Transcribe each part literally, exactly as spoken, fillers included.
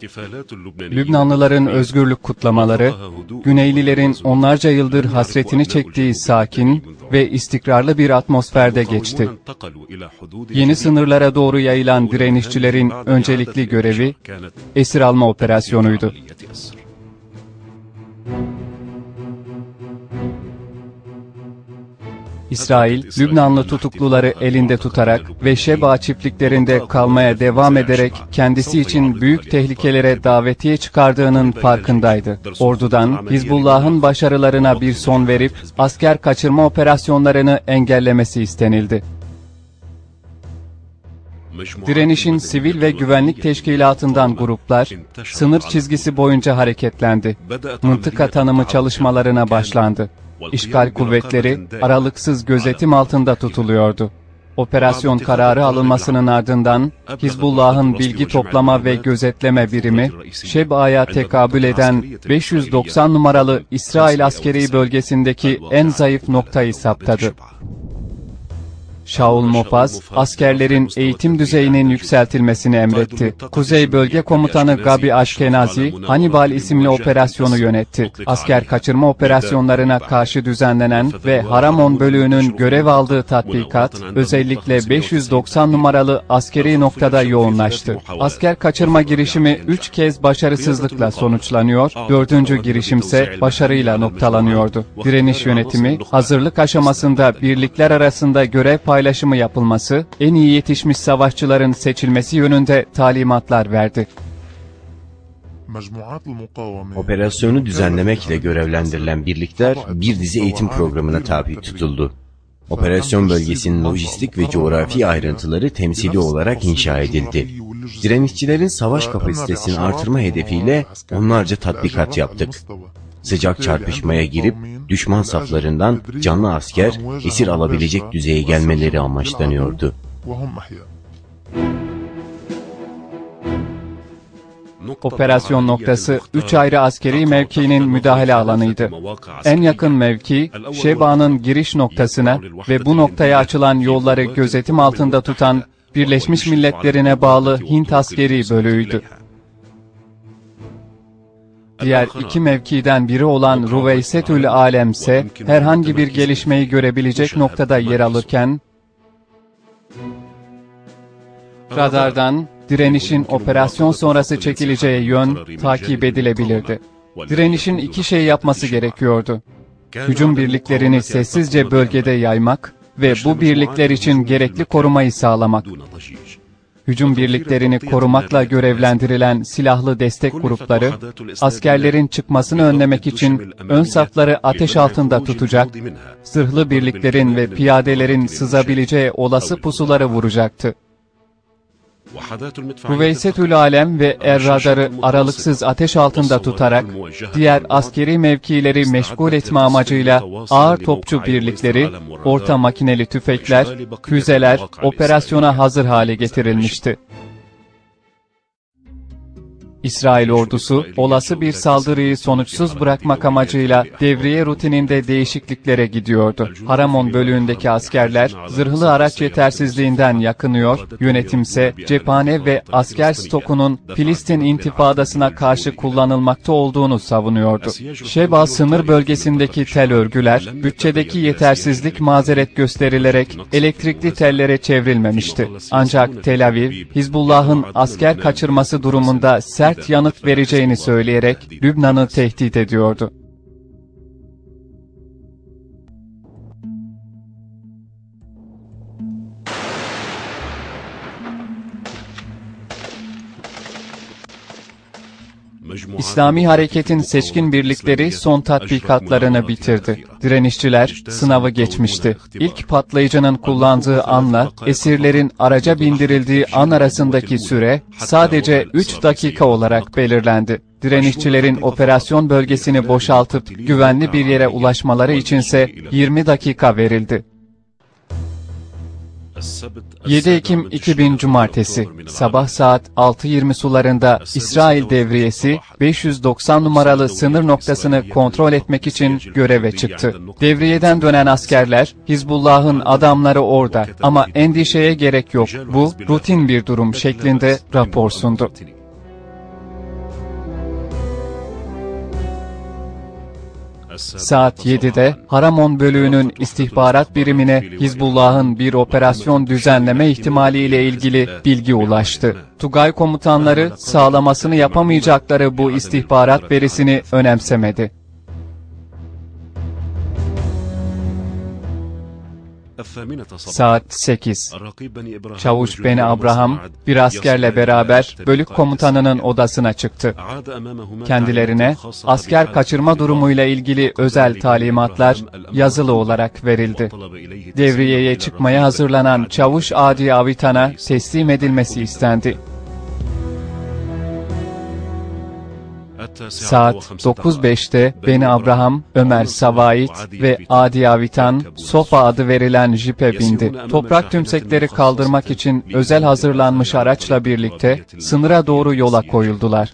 Lübnanlıların özgürlük kutlamaları, Güneylilerin onlarca yıldır hasretini çektiği sakin ve istikrarlı bir atmosferde geçti. Yeni sınırlara doğru yayılan direnişçilerin öncelikli görevi, esir alma operasyonuydu. İsrail, Lübnanlı tutukluları elinde tutarak ve Şeba çiftliklerinde kalmaya devam ederek kendisi için büyük tehlikelere davetiye çıkardığının farkındaydı. Ordudan, Hizbullah'ın başarılarına bir son verip asker kaçırma operasyonlarını engellemesi istenildi. Direnişin sivil ve güvenlik teşkilatından gruplar, sınır çizgisi boyunca hareketlendi. Mıntıka tanımı çalışmalarına başlandı. İşgal kuvvetleri aralıksız gözetim altında tutuluyordu. Operasyon kararı alınmasının ardından Hizbullah'ın bilgi toplama ve gözetleme birimi, Şeba'ya tekabül eden beş yüz doksan numaralı İsrail askeri bölgesindeki en zayıf noktayı saptadı. Shaul Mopaz, askerlerin eğitim düzeyinin yükseltilmesini emretti. Kuzey Bölge Komutanı Gabi Ashkenazi, Hannibal isimli operasyonu yönetti. Asker kaçırma operasyonlarına karşı düzenlenen ve Haramon bölüğünün görev aldığı tatbikat, özellikle beş yüz doksan numaralı askeri noktada yoğunlaştı. Asker kaçırma girişimi üç kez başarısızlıkla sonuçlanıyor, dördüncü girişimse başarıyla noktalanıyordu. Direniş yönetimi, hazırlık aşamasında birlikler arasında görev paylaşımı yapılması, en iyi yetişmiş savaşçıların seçilmesi yönünde talimatlar verdi. Operasyonu düzenlemekle görevlendirilen birlikler bir dizi eğitim programına tabi tutuldu. Operasyon bölgesinin lojistik ve coğrafi ayrıntıları temsili olarak inşa edildi. Direnişçilerin savaş kapasitesini artırma hedefiyle onlarca tatbikat yaptık. Sıcak çarpışmaya girip düşman saflarından canlı asker esir alabilecek düzeye gelmeleri amaçlanıyordu. Operasyon noktası üç ayrı askeri mevkinin müdahale alanıydı. En yakın mevki, Şeba'nın giriş noktasına ve bu noktaya açılan yolları gözetim altında tutan Birleşmiş Milletler'ine bağlı Hint askeri bölüğüydü. Diğer iki mevkiden biri olan Ruveysetül Alem ise herhangi bir gelişmeyi görebilecek noktada yer alırken, radardan direnişin operasyon sonrası çekileceği yön takip edilebilirdi. Direnişin iki şey yapması gerekiyordu. Hücum birliklerini sessizce bölgede yaymak ve bu birlikler için gerekli korumayı sağlamak. Hücum birliklerini korumakla görevlendirilen silahlı destek grupları, askerlerin çıkmasını önlemek için ön safları ateş altında tutacak, zırhlı birliklerin ve piyadelerin sızabileceği olası pusuları vuracaktı. Ruveysetül Alem ve Er-Radar'ı aralıksız ateş altında tutarak, diğer askeri mevkileri meşgul etme amacıyla ağır topçu birlikleri, orta makineli tüfekler, füzeler operasyona hazır hale getirilmişti. İsrail ordusu, olası bir saldırıyı sonuçsuz bırakmak amacıyla devriye rutininde değişikliklere gidiyordu. Haramon bölüğündeki askerler, zırhlı araç yetersizliğinden yakınıyor, yönetimse cephane ve asker stokunun Filistin intifadasına karşı kullanılmakta olduğunu savunuyordu. Şeba sınır bölgesindeki tel örgüler, bütçedeki yetersizlik mazeret gösterilerek elektrikli tellere çevrilmemişti. Ancak Tel Aviv, Hizbullah'ın asker kaçırması durumunda sert yanıt vereceğini söyleyerek Lübnan'ı tehdit ediyordu. İslami hareketin seçkin birlikleri son tatbikatlarını bitirdi. Direnişçiler sınavı geçmişti. İlk patlayıcının kullandığı anla esirlerin araca bindirildiği an arasındaki süre sadece üç dakika olarak belirlendi. Direnişçilerin operasyon bölgesini boşaltıp güvenli bir yere ulaşmaları içinse yirmi dakika verildi. yedi Ekim iki bin Cumartesi, sabah saat altı yirmi sularında İsrail devriyesi, beş yüz doksan numaralı sınır noktasını kontrol etmek için göreve çıktı. Devriyeden dönen askerler, Hizbullah'ın adamları orada ama endişeye gerek yok, bu rutin bir durum şeklinde rapor sundu. Saat yedide Haramon bölüğünün istihbarat birimine Hizbullah'ın bir operasyon düzenleme ihtimaliyle ilgili bilgi ulaştı. Tugay komutanları sağlamasını yapamayacakları bu istihbarat verisini önemsemedi. Saat sekiz. Çavuş Beni Abraham bir askerle beraber bölük komutanının odasına çıktı. Kendilerine asker kaçırma durumuyla ilgili özel talimatlar yazılı olarak verildi. Devriyeye çıkmaya hazırlanan Çavuş Adi Avitan'a teslim edilmesi istendi. Saat dokuz beşte Beni Abraham, Ömer Savait ve Adi Avitan, Sofa adı verilen jipe bindi. Toprak tümsekleri kaldırmak için özel hazırlanmış araçla birlikte sınıra doğru yola koyuldular.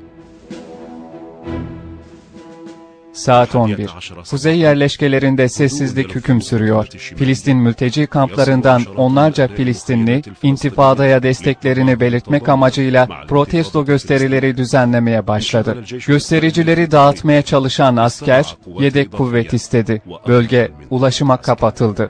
Saat on bir. Kuzey yerleşkelerinde sessizlik hüküm sürüyor. Filistin mülteci kamplarından onlarca Filistinli, intifadaya desteklerini belirtmek amacıyla protesto gösterileri düzenlemeye başladı. Göstericileri dağıtmaya çalışan asker, yedek kuvvet istedi. Bölge, ulaşıma kapatıldı.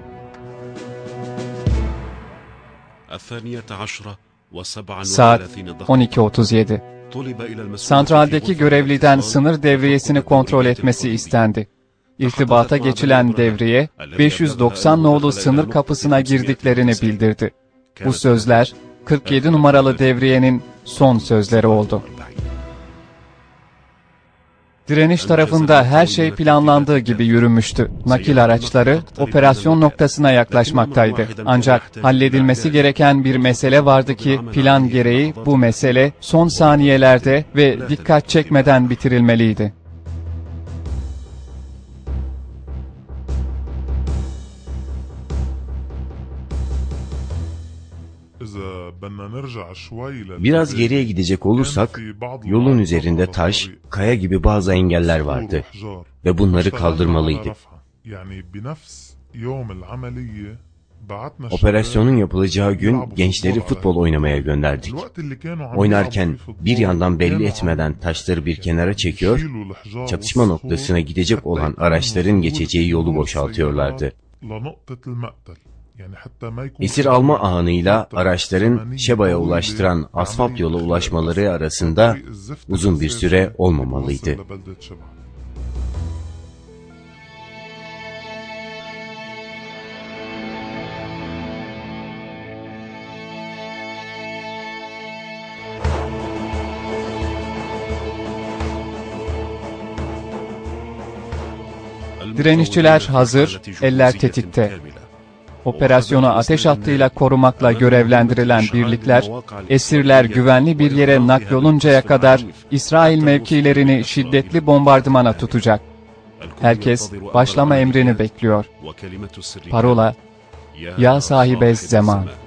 Saat on iki otuz yedi. Santraldeki görevliden sınır devriyesini kontrol etmesi istendi. İrtibata geçilen devriye, beş yüz doksan nolu sınır kapısına girdiklerini bildirdi. Bu sözler, kırk yedi numaralı devriyenin son sözleri oldu. Direniş tarafında her şey planlandığı gibi yürümüştü. Nakil araçları operasyon noktasına yaklaşmaktaydı. Ancak halledilmesi gereken bir mesele vardı ki plan gereği bu mesele son saniyelerde ve dikkat çekmeden bitirilmeliydi. Biraz geriye gidecek olursak, yolun üzerinde taş, kaya gibi bazı engeller vardı ve bunları kaldırmalıydık. Operasyonun yapılacağı gün gençleri futbol oynamaya gönderdik. Oynarken bir yandan belli etmeden taşları bir kenara çekiyor, çatışma noktasına gidecek olan araçların geçeceği yolu boşaltıyorlardı. Esir alma anıyla araçların Şeba'ya ulaştıran asfalt yola ulaşmaları arasında uzun bir süre olmamalıydı. Direnişçiler hazır, eller tetikte. Operasyonu ateş hattıyla korumakla görevlendirilen birlikler, esirler güvenli bir yere nakloluncaya kadar İsrail mevkilerini şiddetli bombardımana tutacak. Herkes başlama emrini bekliyor. Parola, ya sahibe zaman.